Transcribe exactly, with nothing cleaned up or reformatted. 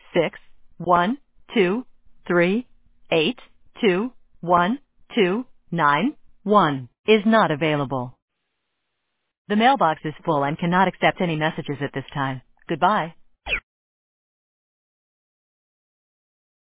six one two three eight two one two nine one is not available. The mailbox is full and cannot accept any messages at this time. Goodbye.